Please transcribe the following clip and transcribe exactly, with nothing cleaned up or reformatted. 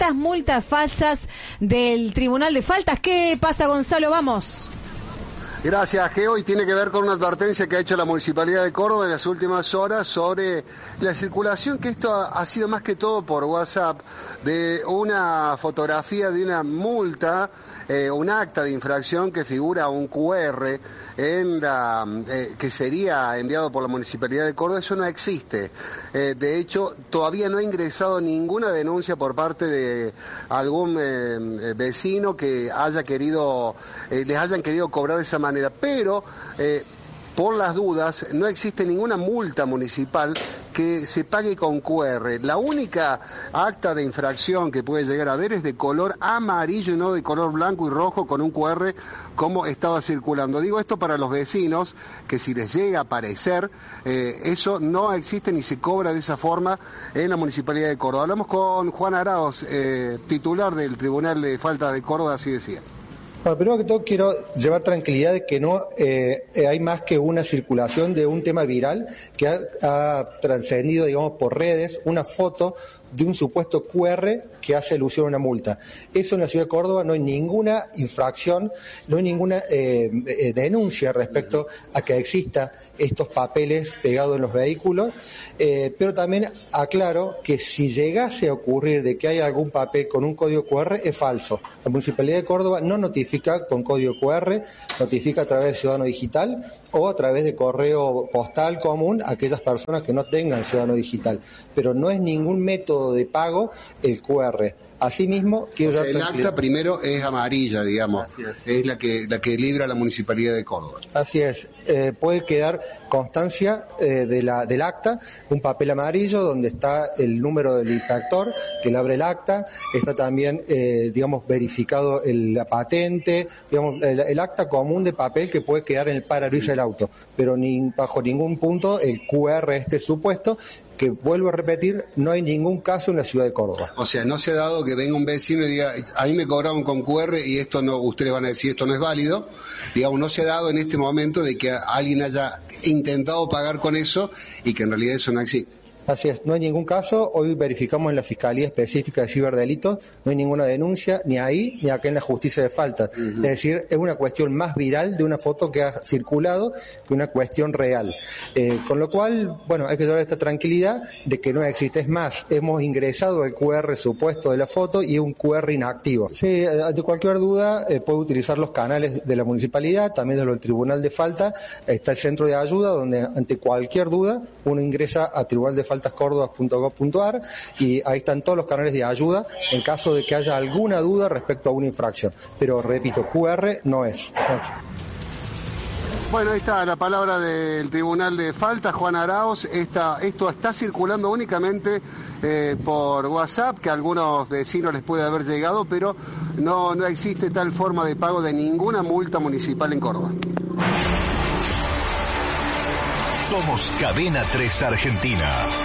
estas multas falsas del Tribunal de Faltas. ¿Qué pasa, Gonzalo? Vamos. Gracias, que hoy tiene que ver con una advertencia que ha hecho la Municipalidad de Córdoba en las últimas horas sobre la circulación, que esto ha, ha sido más que todo por WhatsApp, de una fotografía de una multa, eh, un acta de infracción que figura un cu erre en la, eh, que sería enviado por la Municipalidad de Córdoba. Eso no existe. Eh, de hecho, todavía no ha ingresado ninguna denuncia por parte de algún eh, vecino que haya querido, eh, les hayan querido cobrar de esa manera, pero eh, por las dudas no existe ninguna multa municipal que se pague con cu erre. La única acta de infracción que puede llegar a haber es de color amarillo y no de color blanco y rojo con un cu erre como estaba circulando. Digo esto para los vecinos, que si les llega a aparecer, eh, eso no existe ni se cobra de esa forma en la Municipalidad de Córdoba. Hablamos con Juan Arauz, eh, titular del Tribunal de Faltas de Córdoba, así decía. Bueno, primero que todo quiero llevar tranquilidad de que no eh, hay más que una circulación de un tema viral que ha, ha trascendido, digamos, por redes, una foto de un supuesto cu erre que hace alusión a una multa. Eso en la ciudad de Córdoba no hay ninguna infracción, no hay ninguna eh, eh, denuncia respecto a que exista estos papeles pegados en los vehículos, eh, pero también aclaro que si llegase a ocurrir de que hay algún papel con un código cu erre, es falso. La Municipalidad de Córdoba no notifica con código cu erre, notifica a través de Ciudadano Digital o a través de correo postal común a aquellas personas que no tengan Ciudadano Digital, pero no es ningún método de pago el cu erre. Asimismo, quiero o sea, el acta primero es amarilla, digamos, es. es la que la que libra la Municipalidad de Córdoba. Así es, eh, puede quedar constancia eh, de la del acta, un papel amarillo donde está el número del inspector que le abre el acta, está también, eh, digamos, verificado el, la patente, digamos, el, el acta común de papel que puede quedar en el parabrisas del auto, pero ni, bajo ningún punto el cu erre este supuesto, que vuelvo a repetir, no hay ningún caso en la ciudad de Córdoba. O sea, no se ha dado que venga un vecino y diga, a mí me cobraron con cu erre y esto no, ustedes van a decir esto no es válido. Digamos, no se ha dado en este momento de que alguien haya intentado pagar con eso y que en realidad eso no existe. Así es, no hay ningún caso. Hoy verificamos en la Fiscalía Específica de Ciberdelitos, no hay ninguna denuncia, ni ahí ni acá en la Justicia de Faltas. Uh-huh. Es decir, es una cuestión más viral de una foto que ha circulado que una cuestión real. Eh, con lo cual, bueno, hay que llevar esta tranquilidad de que no existe. Es más, hemos ingresado el cu erre supuesto de la foto y es un cu erre inactivo. Sí, ante cualquier duda eh, puede utilizar los canales de la Municipalidad, también de lo del Tribunal de Faltas. Está el centro de ayuda donde ante cualquier duda uno ingresa a Tribunal de Faltas faltascórdoba punto gob punto ar y ahí están todos los canales de ayuda en caso de que haya alguna duda respecto a una infracción. Pero repito, cu erre no es. Gracias. Bueno, ahí está la palabra del Tribunal de Faltas, Juan Arauz. Esta, esto está circulando únicamente eh, por WhatsApp, que a algunos vecinos les puede haber llegado, pero no, no existe tal forma de pago de ninguna multa municipal en Córdoba. Somos Cadena tres Argentina.